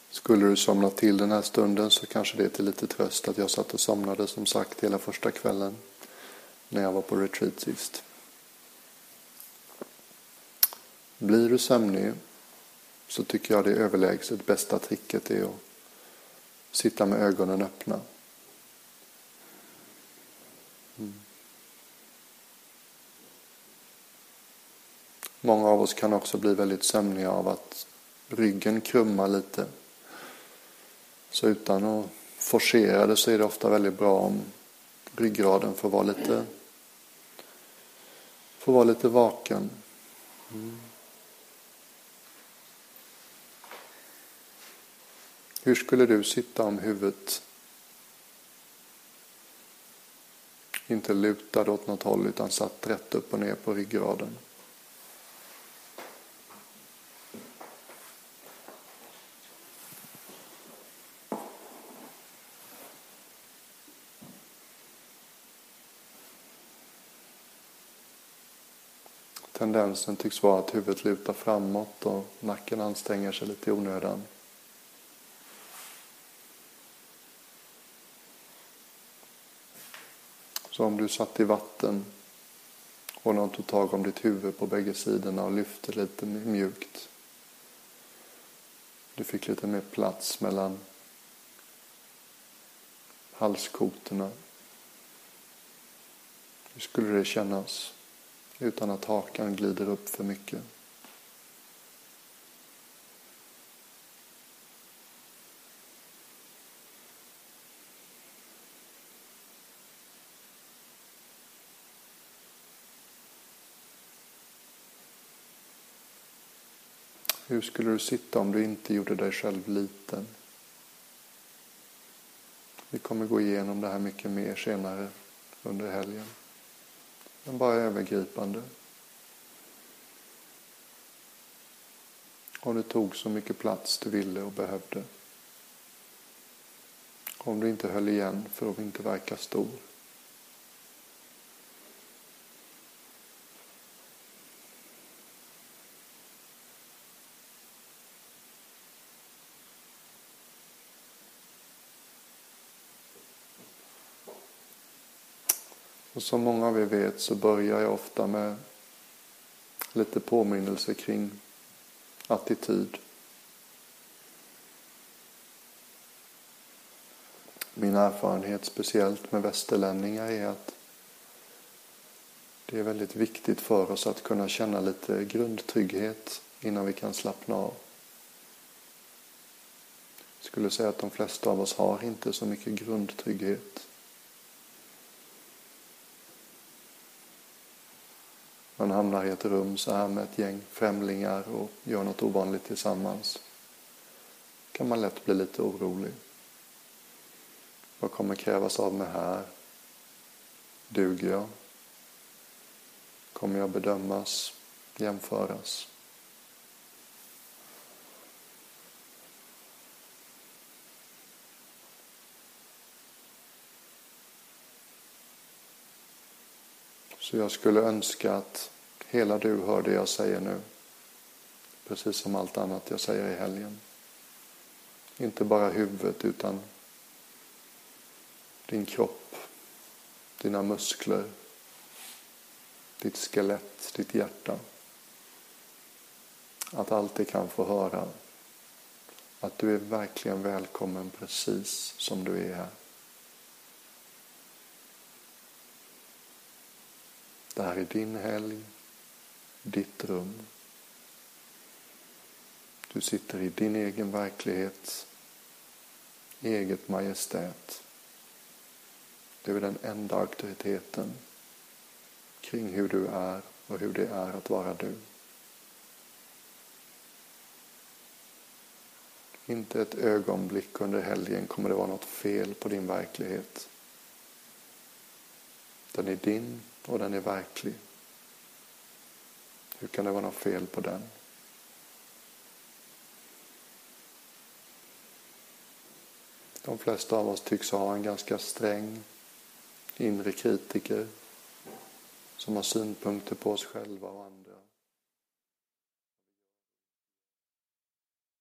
Skulle du somna till den här stunden så kanske det är till lite tröst att jag satt och somnade som sagt hela första kvällen när jag var på retreat sist. Blir du sömnig så tycker jag det är överlägset bästa tricket är att sitta med ögonen öppna. Många av oss kan också bli väldigt sömniga av att ryggen krummar lite. Så utan att forcera det så är det ofta väldigt bra om ryggraden får vara lite vaken. Hur skulle du sitta om huvudet inte lutade åt något håll utan satt rätt upp och ner på ryggraden? Tendensen tycks vara att huvudet lutar framåt och nacken anstränger sig lite i onödan. Så om du satt i vatten och någon tog tag om ditt huvud på bägge sidorna och lyfte lite mjukt. Du fick lite mer plats mellan halskotorna. Hur skulle det kännas utan att hakan glider upp för mycket? Hur skulle du sitta om du inte gjorde dig själv liten? Vi kommer gå igenom det här mycket mer senare under helgen. Men bara övergripande. Om du tog så mycket plats du ville och behövde. Om du inte höll igen för att inte verka stor. Och som många av er vet så börjar jag ofta med lite påminnelse kring attityd. Min erfarenhet speciellt med västerlänningar är att det är väldigt viktigt för oss att kunna känna lite grundtrygghet innan vi kan slappna av. Jag skulle säga att de flesta av oss har inte så mycket grundtrygghet. Man hamnar i ett rum så här med ett gäng främlingar och gör något ovanligt tillsammans. Kan man lätt bli lite orolig. Vad kommer krävas av mig här? Duger jag? Kommer jag bedömas? Jämföras? Så jag skulle önska att hela du hör det jag säger nu. Precis som allt annat jag säger i helgen. Inte bara huvudet utan din kropp, dina muskler, ditt skelett, ditt hjärta. Att alltid kan få höra att du är verkligen välkommen precis som du är här. Det här är din helg, ditt rum. Du sitter i din egen verklighet, eget majestät. Du är den enda auktoriteten kring hur du är och hur det är att vara du. Inte ett ögonblick under helgen kommer det vara något fel på din verklighet. Den är din och den är verklig. Hur kan det vara något fel på den? De flesta av oss tycks ha en ganska sträng inre kritiker som har synpunkter på oss själva och andra.